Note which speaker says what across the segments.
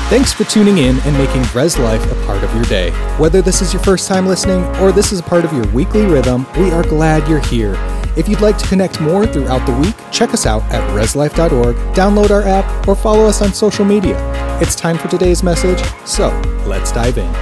Speaker 1: Thanks for tuning in and making Res Life a part of your day. Whether this is your first time listening or this is a part of your weekly rhythm, we are glad you're here. If you'd like to connect more throughout the week, check us out at reslife.org, download our app, or follow us on social media. It's time for today's message, so let's dive in.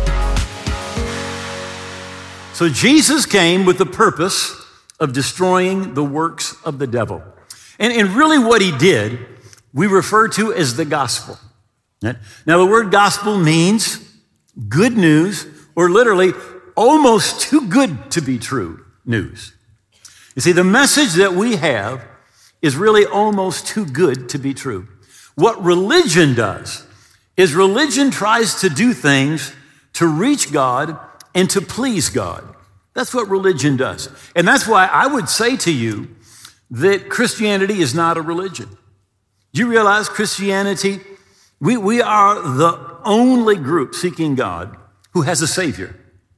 Speaker 2: So Jesus came with the purpose of destroying the works of the devil. And really what he did, we refer to as the gospel. Now the word gospel means good news, or literally almost too good to be true news. You see, the message that we have is really almost too good to be true. What religion does is religion tries to do things to reach God and to please God. That's what religion does. And that's why I would say to you that Christianity is not a religion. Do you realize Christianity, we are the only group seeking God who has a Savior.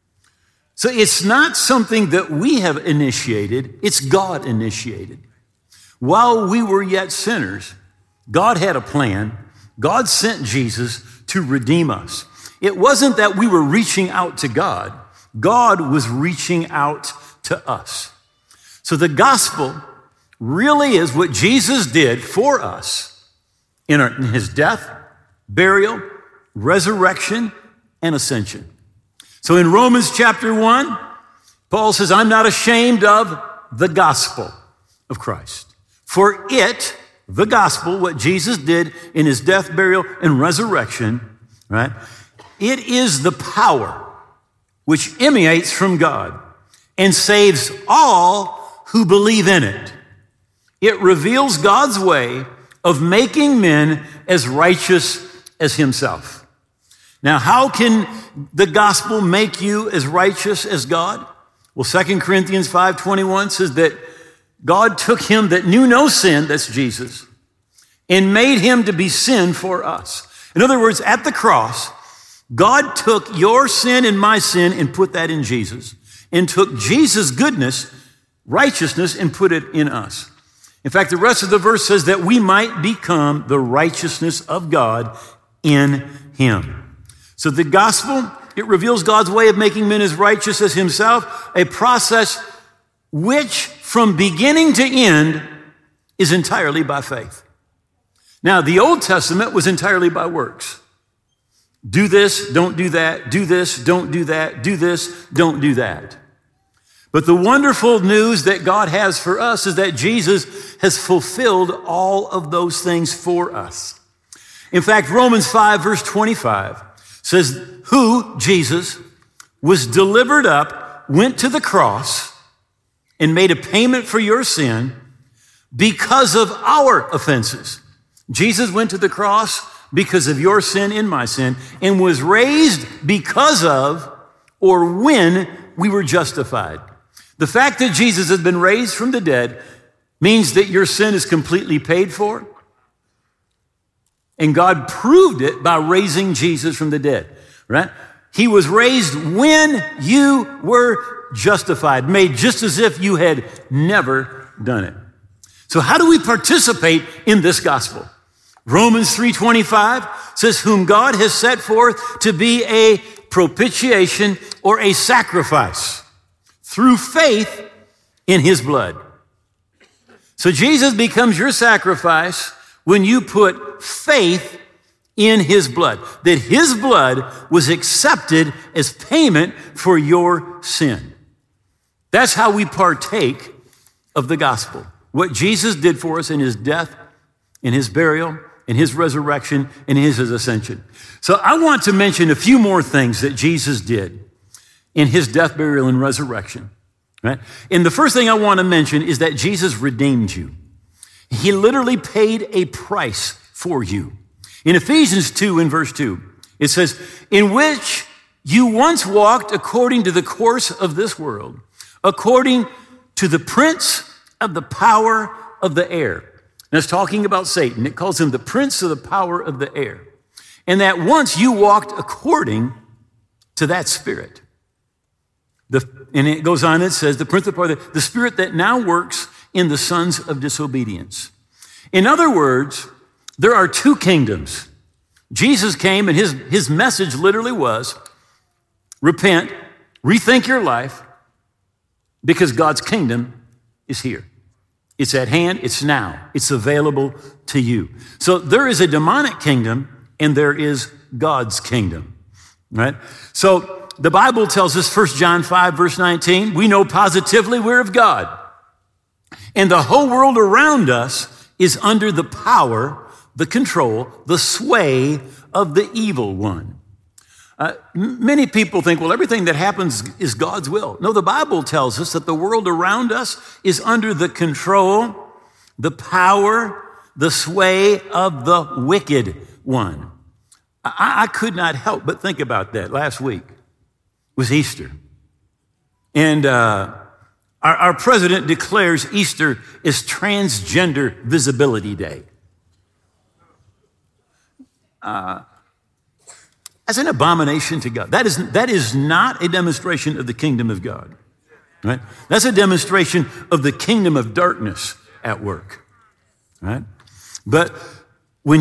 Speaker 2: So it's not something that we have initiated, it's God initiated. While we were yet sinners, God had a plan. God sent Jesus to redeem us. It wasn't that we were reaching out to God. God was reaching out to us. So the gospel really is what Jesus did for us in his death, burial, resurrection, and ascension. So in Romans chapter 1, Paul says, I'm not ashamed of the gospel of Christ. For it, the gospel, what Jesus did in his death, burial, and resurrection, right? It is the power which emanates from God and saves all who believe in it. It reveals God's way of making men as righteous as himself. Now, how can the gospel make you as righteous as God? Well, 2 Corinthians 5:21 says that God took him that knew no sin, that's Jesus, and made him to be sin for us. In other words, at the cross, God took your sin and my sin and put that in Jesus, and took Jesus' goodness, righteousness, and put it in us. In fact, the rest of the verse says that we might become the righteousness of God in him. So the gospel, it reveals God's way of making men as righteous as himself, a process which from beginning to end is entirely by faith. Now, the Old Testament was entirely by works. Do this, don't do that, do this, don't do that, do this, don't do that. But the wonderful news that God has for us is that Jesus has fulfilled all of those things for us. In fact, Romans 5 verse 25 says, who, Jesus, was delivered up, went to the cross, and made a payment for your sin because of our offenses. Jesus went to the cross because of your sin and my sin, and was raised because of, or when we were justified. The fact that Jesus has been raised from the dead means that your sin is completely paid for, and God proved it by raising Jesus from the dead, right? He was raised when you were justified, made just as if you had never done it. So how do we participate in this gospel? Romans 3:25 says, whom God has set forth to be a propitiation or a sacrifice through faith in his blood. So Jesus becomes your sacrifice when you put faith in his blood, that his blood was accepted as payment for your sin. That's how we partake of the gospel. What Jesus did for us in his death, in his burial, in his resurrection, and his ascension. So I want to mention a few more things that Jesus did in his death, burial, and resurrection. Right? And the first thing I want to mention is that Jesus redeemed you. He literally paid a price for you. In Ephesians 2 in verse 2, it says, in which you once walked according to the course of this world, according to the prince of the power of the air. And it's talking about Satan. It calls him the prince of the power of the air. And that once you walked according to that spirit. And it goes on, it says, the prince of the power of the spirit that now works in the sons of disobedience. In other words, there are two kingdoms. Jesus came and his message literally was, repent, rethink your life, because God's kingdom is here. It's at hand, it's now, it's available to you. So there is a demonic kingdom and there is God's kingdom, right? So the Bible tells us, 1 John 5, verse 19, we know positively we're of God. And the whole world around us is under the power, the control, the sway of the evil one. Many people think, well, everything that happens is God's will. No, the Bible tells us that the world around us is under the control, the power, the sway of the wicked one. I could not help but think about that. Last week was Easter. And our president declares Easter is Transgender Visibility Day. As an abomination to God. That is not a demonstration of the kingdom of God, right? That's a demonstration of the kingdom of darkness at work, right? But when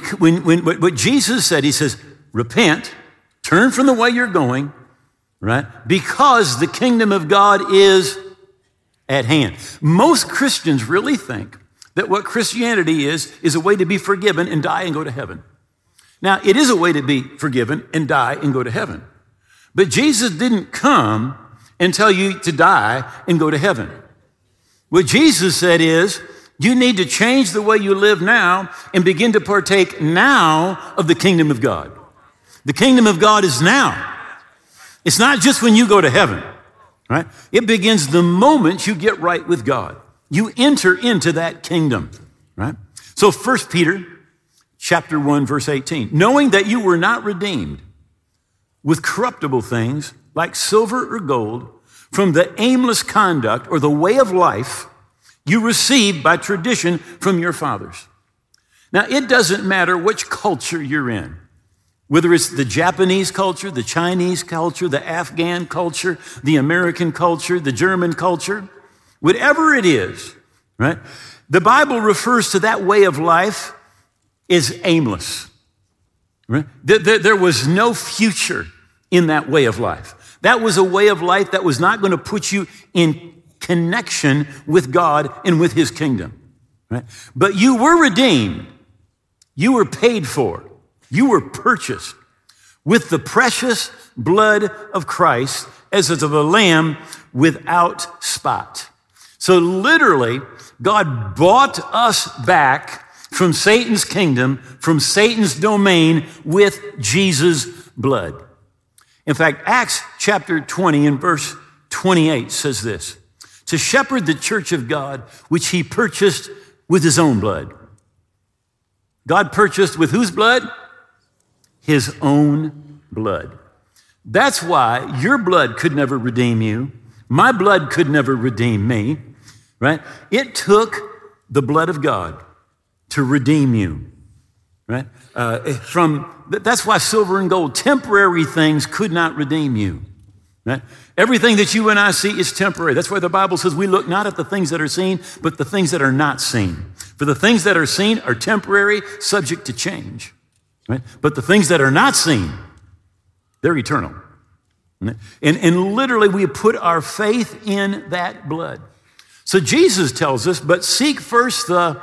Speaker 2: what Jesus said, he says, repent, turn from the way you're going, right? Because the kingdom of God is at hand. Most Christians really think that what Christianity is a way to be forgiven and die and go to heaven. Now, it is a way to be forgiven and die and go to heaven. But Jesus didn't come and tell you to die and go to heaven. What Jesus said is, you need to change the way you live now and begin to partake now of the kingdom of God. The kingdom of God is now. It's not just when you go to heaven, right? It begins the moment you get right with God. You enter into that kingdom, right? So 1 Peter chapter 1, verse 18, knowing that you were not redeemed with corruptible things like silver or gold from the aimless conduct or the way of life you received by tradition from your fathers. Now, it doesn't matter which culture you're in, whether it's the Japanese culture, the Chinese culture, the Afghan culture, the American culture, the German culture, whatever it is, right? The Bible refers to that way of life is aimless. Right? There was no future in that way of life. That was a way of life that was not going to put you in connection with God and with his kingdom. Right? But you were redeemed. You were paid for. You were purchased with the precious blood of Christ as of a lamb without spot. So literally, God bought us back from Satan's kingdom, from Satan's domain with Jesus' blood. In fact, Acts chapter 20 and verse 28 says this, to shepherd the church of God, which he purchased with his own blood. God purchased with whose blood? His own blood. That's why your blood could never redeem you. My blood could never redeem me, right? It took the blood of God to redeem you, right? That's why silver and gold, temporary things could not redeem you, right? Everything that you and I see is temporary. That's why the Bible says we look not at the things that are seen, but the things that are not seen. For the things that are seen are temporary, subject to change, right? But the things that are not seen, they're eternal. Right? And literally we put our faith in that blood. So Jesus tells us, but seek first the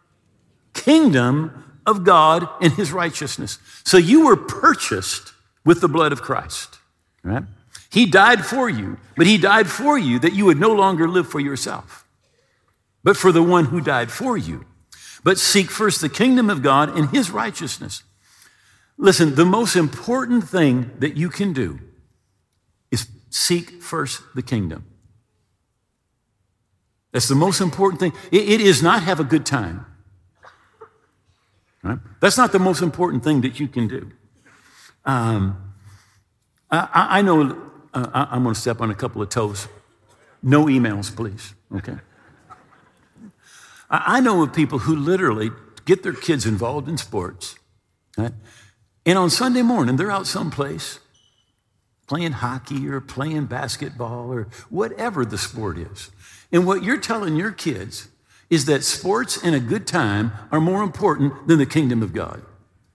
Speaker 2: kingdom of God and his righteousness. So you were purchased with the blood of Christ, right? He died for you, but he died for you that you would no longer live for yourself, but for the one who died for you. But seek first the kingdom of God and his righteousness. Listen, the most important thing that you can do is seek first the kingdom. That's the most important thing. It is not have a good time. Right? That's not the most important thing that you can do. I know I'm going to step on a couple of toes. No emails, please. Okay. I know of people who literally get their kids involved in sports, right? And on Sunday morning, they're out someplace playing hockey or playing basketball or whatever the sport is. And what you're telling your kids is that sports and a good time are more important than the kingdom of God.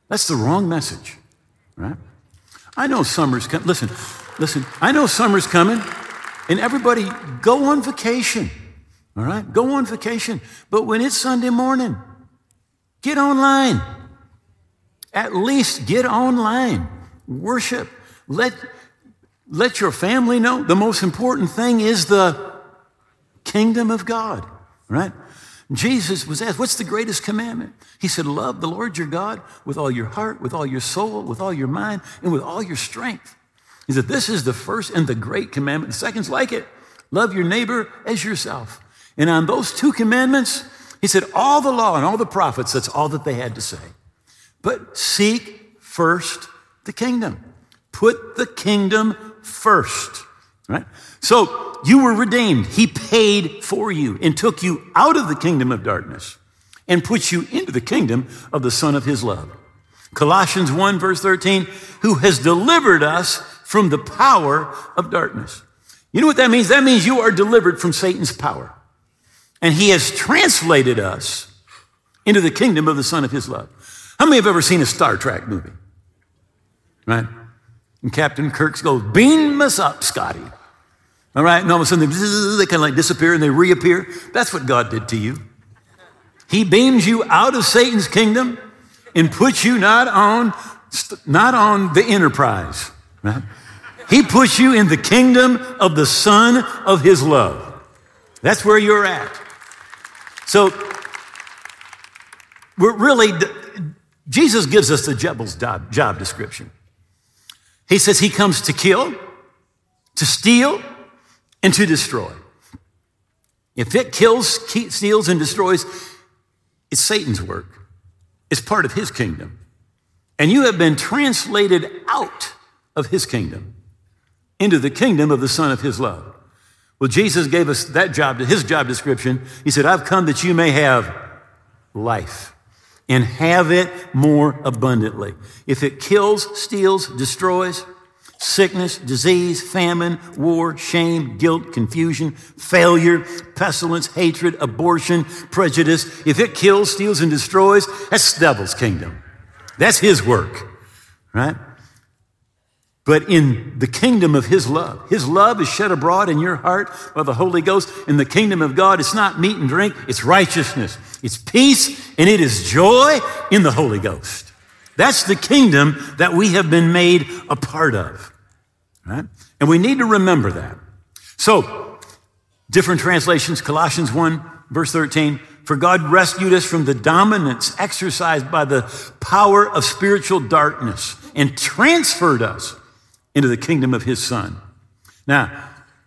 Speaker 2: That's the wrong message, right? I know summer's coming. Listen, I know summer's coming, and everybody go on vacation, all right? Go on vacation. But when it's Sunday morning, get online. At least get online. Worship. Let your family know. The most important thing is the kingdom of God, right? Jesus was asked, what's the greatest commandment? He said, love the Lord your God with all your heart, with all your soul, with all your mind, and with all your strength. He said, this is the first and the great commandment. The second's like it. Love your neighbor as yourself. And on those two commandments, he said, all the law and all the prophets, that's all that they had to say. But seek first the kingdom. Put the kingdom first, right? So you were redeemed. He paid for you and took you out of the kingdom of darkness and put you into the kingdom of the Son of his love. Colossians 1, verse 13, who has delivered us from the power of darkness. You know what that means? That means you are delivered from Satan's power. And he has translated us into the kingdom of the Son of his love. How many have ever seen a Star Trek movie? Right? And Captain Kirk goes, beam us up, Scotty. All right? And all of a sudden they kind of like disappear and they reappear. That's what God did to you. He beams you out of Satan's kingdom and puts you not on the Enterprise, right? He puts you in the kingdom of the Son of his love. That's where you're at. So Jesus gives us the devil's job description. He says he comes to kill, to steal, and to destroy. If it kills, steals, and destroys, it's Satan's work. It's part of his kingdom. And you have been translated out of his kingdom into the kingdom of the Son of his love. Well, Jesus gave us that job, his job description. He said, I've come that you may have life and have it more abundantly. If it kills, steals, destroys, sickness, disease, famine, war, shame, guilt, confusion, failure, pestilence, hatred, abortion, prejudice. If it kills, steals, and destroys, that's the devil's kingdom. That's his work, right? But in the kingdom of his love is shed abroad in your heart by the Holy Ghost. In the kingdom of God, it's not meat and drink, it's righteousness, it's peace, and it is joy in the Holy Ghost. That's the kingdom that we have been made a part of, right? And we need to remember that. So, different translations, Colossians 1, verse 13, for God rescued us from the dominance exercised by the power of spiritual darkness and transferred us into the kingdom of his Son. Now,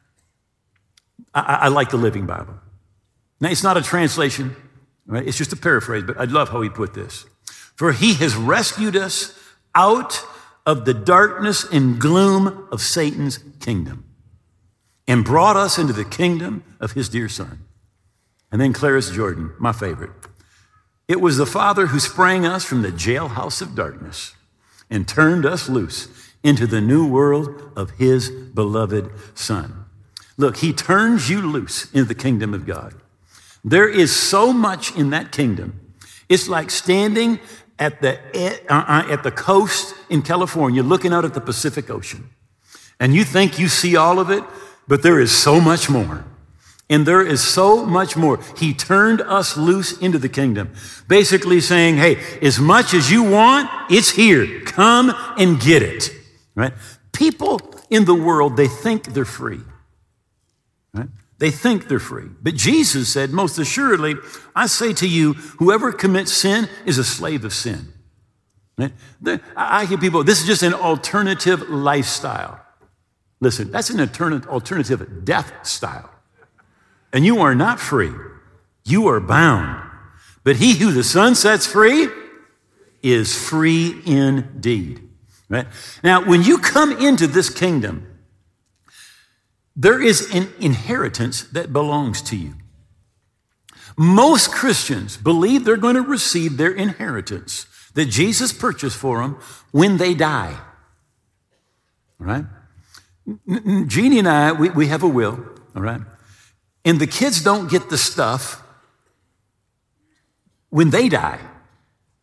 Speaker 2: I like the Living Bible. Now, it's not a translation, right? It's just a paraphrase, but I love how he put this. For he has rescued us out of the darkness and gloom of Satan's kingdom and brought us into the kingdom of his dear Son. And then Clarence Jordan, my favorite. It was the Father who sprang us from the jailhouse of darkness and turned us loose into the new world of his beloved Son. Look, he turns you loose into the kingdom of God. There is so much in that kingdom. It's like standing at the coast in California looking out at the Pacific Ocean. And you think you see all of it, but there is so much more. And there is so much more. He turned us loose into the kingdom, basically saying, hey, as much as you want, it's here. Come and get it, right? People in the world, they think they're free, right? They think they're free. But Jesus said, most assuredly, I say to you, whoever commits sin is a slave of sin. Right? I hear people, this is just an alternative lifestyle. Listen, that's an alternative death style. And you are not free. You are bound. But he who the Son sets free is free indeed. Right? Now, when you come into this kingdom, there is an inheritance that belongs to you. Most Christians believe they're going to receive their inheritance that Jesus purchased for them when they die. All right? Jeannie and I, we have a will, all right? And the kids don't get the stuff when they die.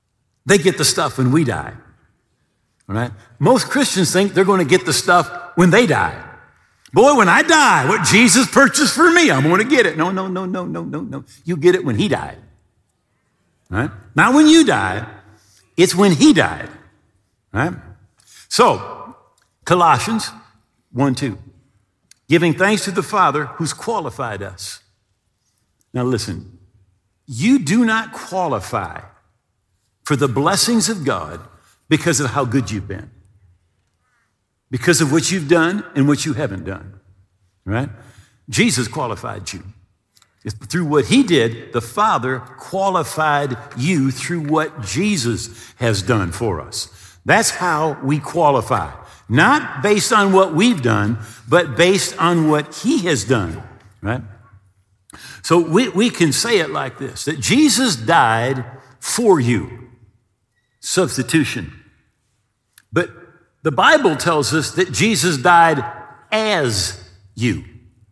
Speaker 2: They get the stuff when we die. All right? Most Christians think they're going to get the stuff when they die. Boy, when I die, what Jesus purchased for me, I'm going to get it. No. You get it when he died. All right? Not when you die. It's when he died. All right? So, Colossians 1:2. Giving thanks to the Father who's qualified us. Now listen, you do not qualify for the blessings of God because of how good you've been, because of what you've done and what you haven't done, right? Jesus qualified you. Through what he did, the Father qualified you through what Jesus has done for us. That's how we qualify. Not based on what we've done, but based on what he has done, right? So we can say it like this, that Jesus died for you. Substitution. But the Bible tells us that Jesus died as you.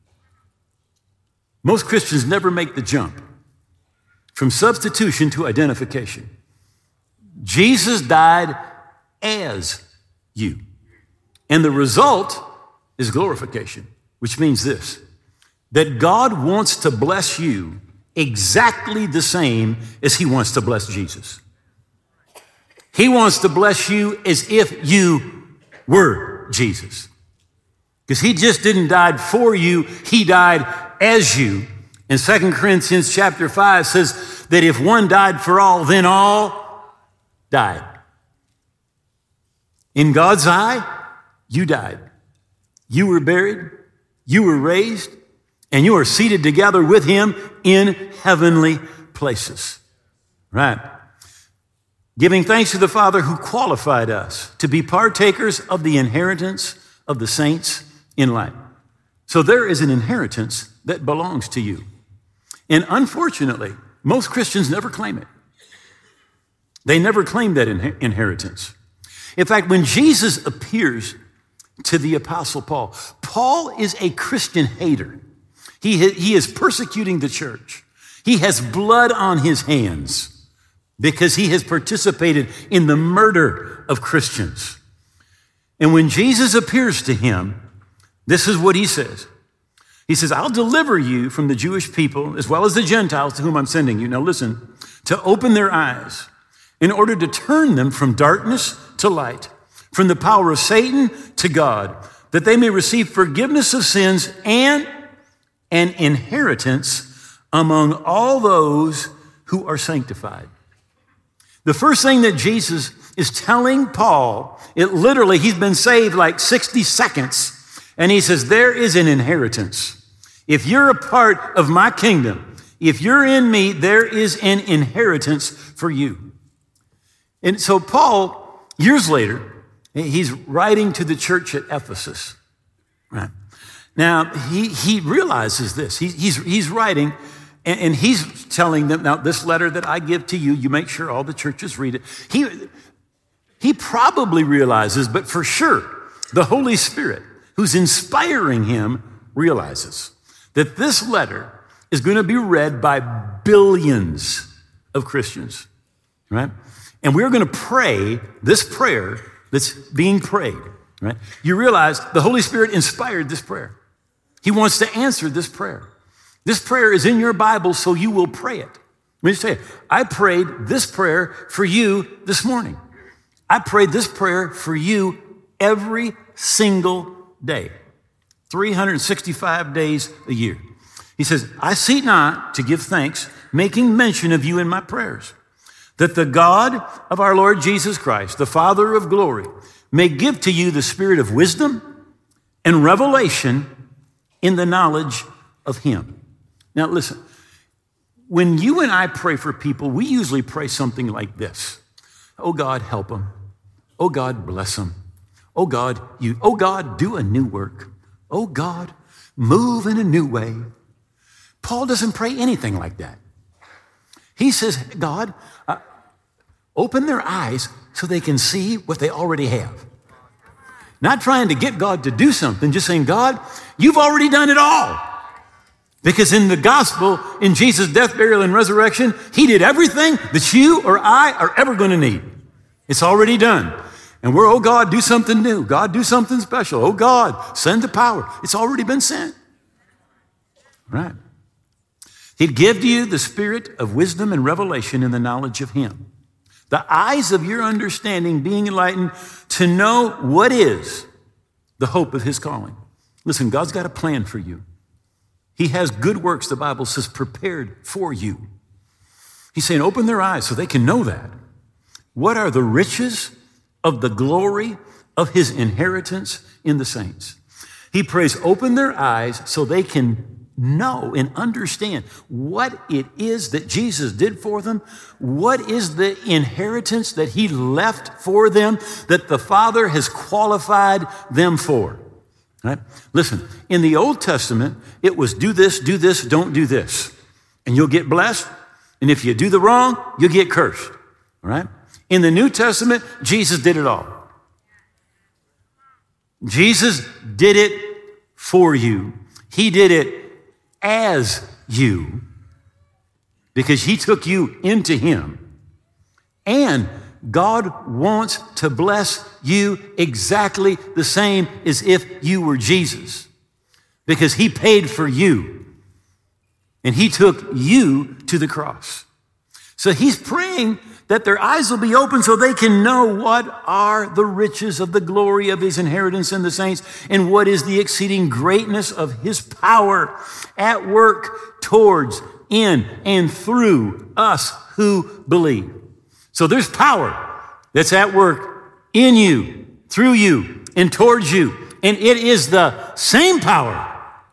Speaker 2: Most Christians never make the jump from substitution to identification. Jesus died as you. And the result is glorification, which means this, that God wants to bless you exactly the same as he wants to bless Jesus. He wants to bless you as if you were Jesus. Because he just didn't die for you, he died as you. And 2 Corinthians chapter 5 says that if one died for all, then all died. In God's eye, you died. You were buried, you were raised, and you are seated together with him in heavenly places. Right. Giving thanks to the Father who qualified us to be partakers of the inheritance of the saints in light. So there is an inheritance that belongs to you. And unfortunately, most Christians never claim it. They never claim that inheritance. In fact, when Jesus appears to the Apostle Paul, Paul is a Christian hater. He is persecuting the church. He has blood on his hands because he has participated in the murder of Christians. And when Jesus appears to him, this is what he says. He says, I'll deliver you from the Jewish people as well as the Gentiles to whom I'm sending you. Now listen, to open their eyes in order to turn them from darkness to light, from the power of Satan to God, that they may receive forgiveness of sins and an inheritance among all those who are sanctified. The first thing that Jesus is telling Paul, he's been saved like 60 seconds, and he says, there is an inheritance. If you're a part of my kingdom, if you're in me, there is an inheritance for you. And so Paul, years later, he's writing to the church at Ephesus. Right. Now, he realizes this. He's writing, and he's telling them, now, this letter that I give to you, you make sure all the churches read it. He probably realizes, but for sure, the Holy Spirit, who's inspiring him, realizes that this letter is going to be read by billions of Christians, right? And we're going to pray this prayer that's being prayed, right? You realize the Holy Spirit inspired this prayer. He wants to answer this prayer. This prayer is in your Bible, so you will pray it. Let me say it. I prayed this prayer for you this morning. I prayed this prayer for you every single day, 365 days a year. He says, I seek not to give thanks, making mention of you in my prayers, that the God of our Lord Jesus Christ, the Father of glory, may give to you the spirit of wisdom and revelation in the knowledge of him. Now listen, when you and I pray for people, we usually pray something like this. Oh God, help them. Oh God, bless them. Oh God, do a new work. Oh God, move in a new way. Paul doesn't pray anything like that. He says, God, open their eyes so they can see what they already have. Not trying to get God to do something, just saying, God, you've already done it all. Because in the gospel, in Jesus' death, burial, and resurrection, he did everything that you or I are ever going to need. It's already done. And we're, oh God, do something new. God, do something special. Oh God, send the power. It's already been sent. Right. He'd give to you the spirit of wisdom and revelation in the knowledge of him. The eyes of your understanding being enlightened to know what is the hope of his calling. Listen, God's got a plan for you. He has good works, the Bible says, prepared for you. He's saying, open their eyes so they can know that. What are the riches of the glory of his inheritance in the saints? He prays, open their eyes so they can know and understand what it is that Jesus did for them. What is the inheritance that he left for them that the Father has qualified them for? Right? Listen, in the Old Testament, it was do this, don't do this. And you'll get blessed. And if you do the wrong, you'll get cursed. Right? In the New Testament, Jesus did it all. Jesus did it for you. He did it as you because he took you into him. And God wants to bless you exactly the same as if you were Jesus because he paid for you and he took you to the cross. So he's praying that their eyes will be open so they can know what are the riches of the glory of his inheritance in the saints and what is the exceeding greatness of his power at work towards, in, and through us who believe. So there's power that's at work in you, through you, and towards you. And it is the same power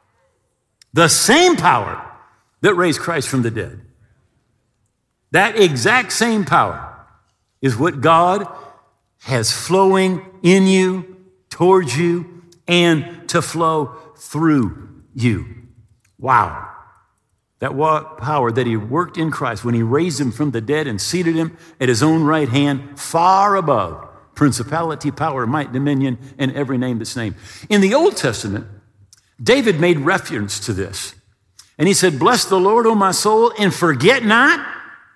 Speaker 2: that raised Christ from the dead. That exact same power is what God has flowing in you, towards you, and to flow through you. Wow. That power that he worked in Christ when he raised him from the dead and seated him at his own right hand, far above principality, power, might, dominion, and every name that's named. In the Old Testament, David made reference to this. And he said, bless the Lord, O my soul, and forget not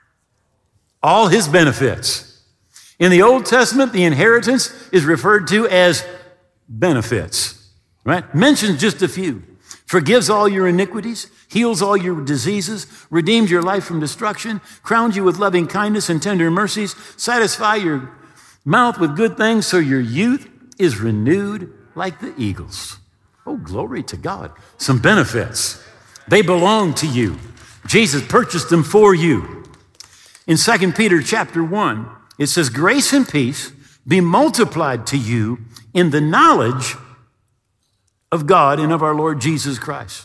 Speaker 2: all his benefits. In the Old Testament, the inheritance is referred to as benefits, right? Mentions just a few. Forgives all your iniquities, heals all your diseases, redeems your life from destruction, crowns you with loving kindness and tender mercies, satisfy your mouth with good things so your youth is renewed like the eagles. Oh, glory to God. Some benefits. They belong to you. Jesus purchased them for you. In 2 Peter chapter 1, it says, grace and peace be multiplied to you in the knowledge of God and of our Lord Jesus Christ.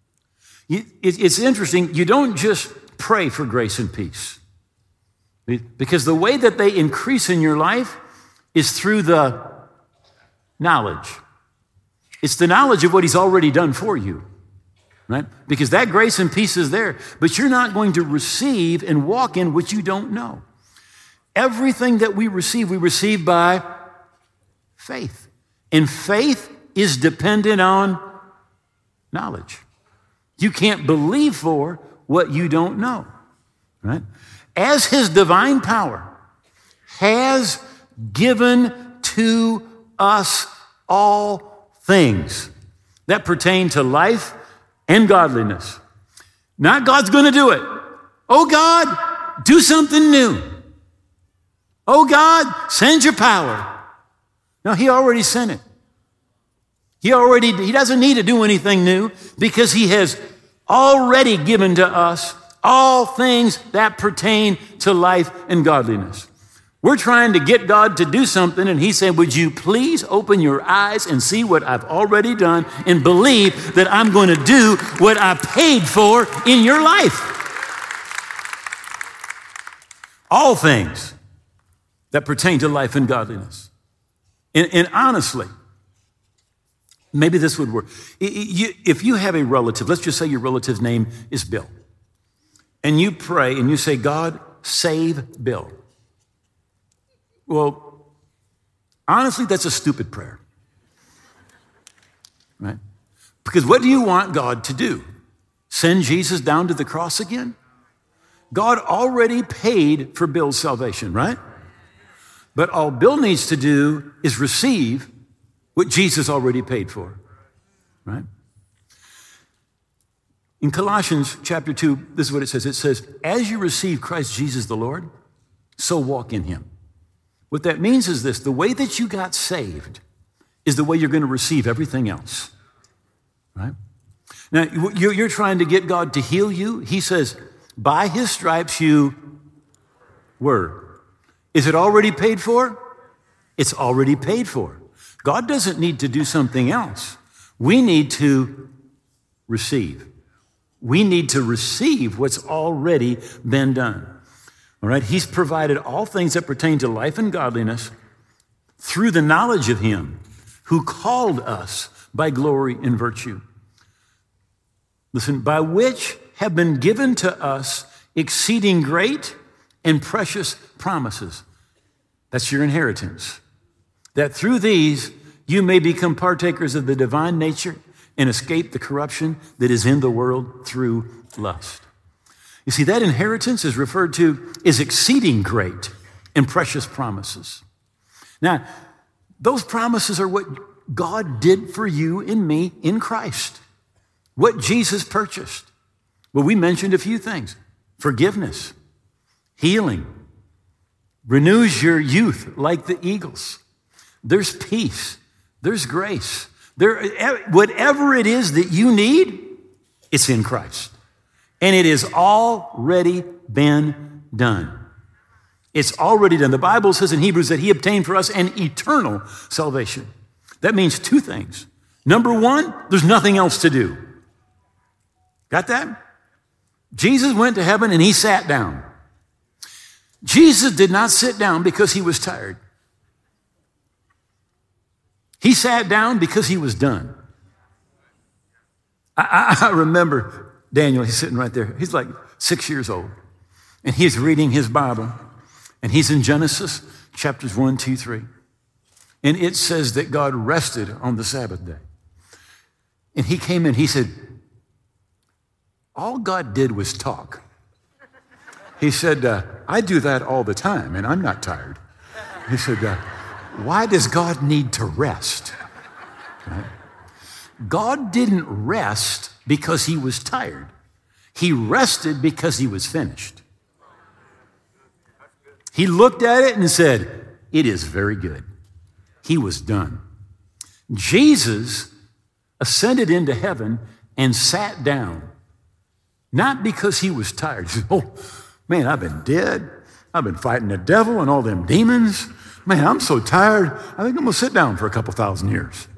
Speaker 2: It's interesting. You don't just pray for grace and peace because the way that they increase in your life is through the knowledge. It's the knowledge of what he's already done for you. Right? Because that grace and peace is there, but you're not going to receive and walk in what you don't know. Everything that we receive by faith. And faith is dependent on knowledge. You can't believe for what you don't know. Right? As his divine power has given to us all things that pertain to life and godliness. Not God's going to do it. Oh God, do something new. Oh God, send your power. No, he already sent it. He doesn't need to do anything new because he has already given to us all things that pertain to life and godliness. We're trying to get God to do something, and he said, would you please open your eyes and see what I've already done and believe that I'm going to do what I paid for in your life? All things that pertain to life and godliness. And honestly, maybe this would work. If you have a relative, let's just say your relative's name is Bill, and you pray and you say, God, save Bill. Well, honestly, that's a stupid prayer, right? Because what do you want God to do? send Jesus down to the cross again? God already paid for Bill's salvation, right? But all Bill needs to do is receive what Jesus already paid for, right? In Colossians chapter 2, this is what it says. It says, as you receive Christ Jesus the Lord, so walk in him. What that means is this: the way that you got saved is the way you're going to receive everything else, right? Now, you're trying to get God to heal you. He says, by his stripes you were. Is it already paid for? It's already paid for. God doesn't need to do something else. We need to receive. We need to receive what's already been done. All right? He's provided all things that pertain to life and godliness through the knowledge of him who called us by glory and virtue. Listen, by which have been given to us exceeding great and precious promises. That's your inheritance. That through these you may become partakers of the divine nature and escape the corruption that is in the world through lust. You see, that inheritance is referred to as exceeding great and precious promises. Now, those promises are what God did for you and me in Christ, what Jesus purchased. Well, we mentioned a few things: forgiveness, healing, renews your youth like the eagles. There's peace, there's grace. Whatever it is that you need, it's in Christ. And it has already been done. It's already done. The Bible says in Hebrews that he obtained for us an eternal salvation. That means two things. Number one, there's nothing else to do. Got that? Jesus went to heaven and he sat down. Jesus did not sit down because he was tired. He sat down because he was done. I remember Daniel, he's sitting right there. He's like 6 years old. And he's reading his Bible. And he's in Genesis chapters 1, 2, 3. And it says that God rested on the Sabbath day. And he came in, he said, all God did was talk. He said, I do that all the time, and I'm not tired. He said, why does God need to rest? Right? God didn't rest because he was tired. He rested because he was finished. He looked at it and said, it is very good. He was done. Jesus ascended into heaven and sat down, not because he was tired. He said, oh, man, I've been dead. I've been fighting the devil and all them demons. Man, I'm so tired. I think I'm going to sit down for a couple thousand years.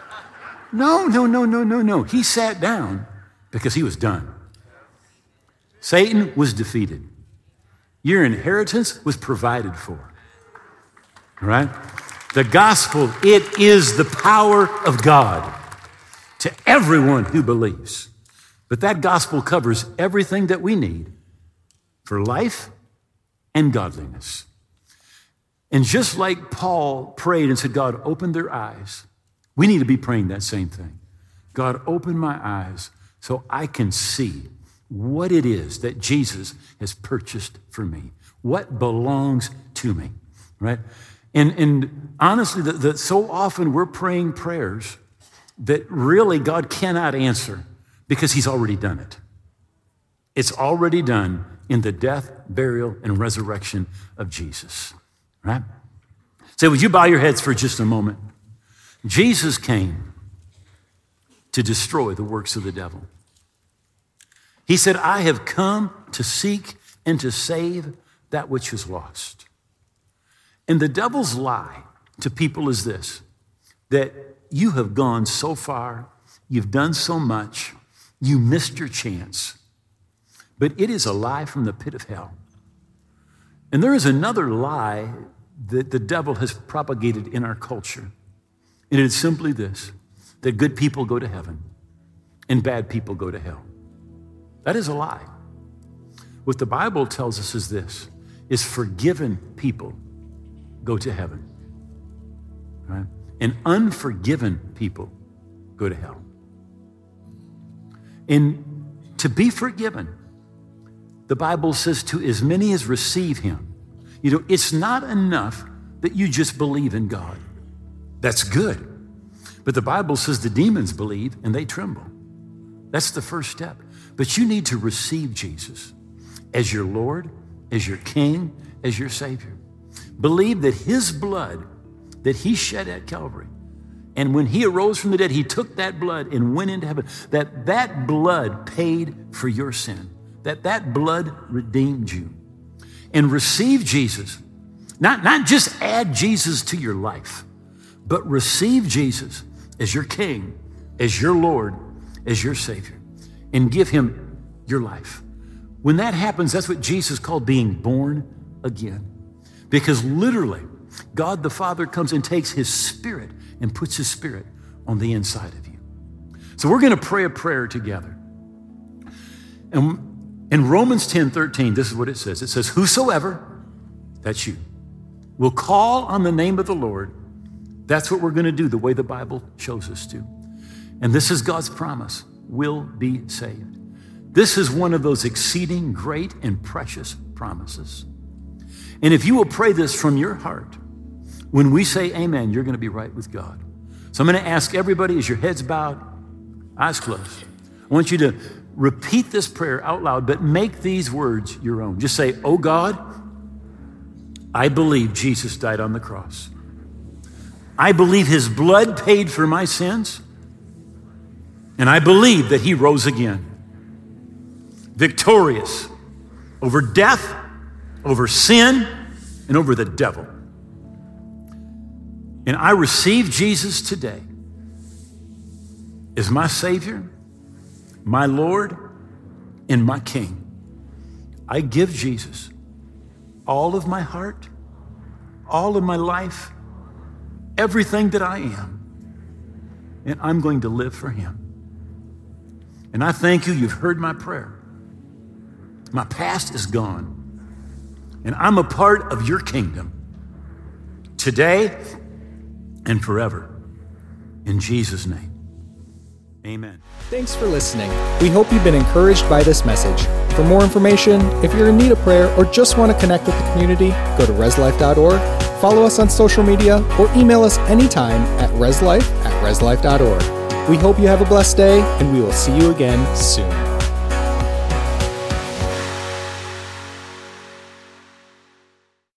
Speaker 2: No. He sat down because he was done. Satan was defeated. Your inheritance was provided for. All right? The gospel, it is the power of God to everyone who believes. But that gospel covers everything that we need for life and godliness. And just like Paul prayed and said, God, open their eyes, we need to be praying that same thing. God, open my eyes so I can see what it is that Jesus has purchased for me, what belongs to me, right? And honestly, so often we're praying prayers that really God cannot answer because he's already done it. It's already done in the death, burial, and resurrection of Jesus, right? So would you bow your heads for just a moment? Jesus came to destroy the works of the devil. He said, I have come to seek and to save that which is lost. And the devil's lie to people is this, that you have gone so far, you've done so much, you missed your chance. But it is a lie from the pit of hell. And there is another lie that the devil has propagated in our culture. And it is simply this, that good people go to heaven and bad people go to hell. That is a lie. What the Bible tells us is this, is forgiven people go to heaven, right? And unforgiven people go to hell. And to be forgiven, the Bible says to as many as receive him. You know, it's not enough that you just believe in God. That's good. But the Bible says the demons believe and they tremble. That's the first step. But you need to receive Jesus as your Lord, as your King, as your Savior. Believe that his blood that he shed at Calvary, and when he arose from the dead, he took that blood and went into heaven, that blood paid for your sin, that blood redeemed you. And receive Jesus. Not just add Jesus to your life, but receive Jesus as your King, as your Lord, as your Savior, and give him your life. When that happens, that's what Jesus called being born again. Because literally, God the Father comes and takes his Spirit and puts his Spirit on the inside of you. So we're going to pray a prayer together. And in Romans 10:13, this is what it says. It says, whosoever, that's you, will call on the name of the Lord, that's what we're going to do the way the Bible shows us to. And this is God's promise, will be saved. This is one of those exceeding great and precious promises. And if you will pray this from your heart, when we say amen, you're going to be right with God. So I'm going to ask everybody, as your heads bowed, eyes closed, I want you to repeat this prayer out loud, but make these words your own. Just say, oh God, I believe Jesus died on the cross. I believe his blood paid for my sins, and I believe that he rose again, victorious over death, over sin, and over the devil. And I receive Jesus today as my Savior, my Lord, and my King. I give Jesus all of my heart, all of my life, everything that I am, and I'm going to live for him. And I thank you, you've heard my prayer. My past is gone, and I'm a part of your kingdom today and forever. In Jesus' name, amen.
Speaker 1: Thanks for listening. We hope you've been encouraged by this message. For more information, if you're in need of prayer or just want to connect with the community, go to reslife.org, follow us on social media, or email us anytime at reslife@reslife.org. We hope you have a blessed day, and we will see you again soon.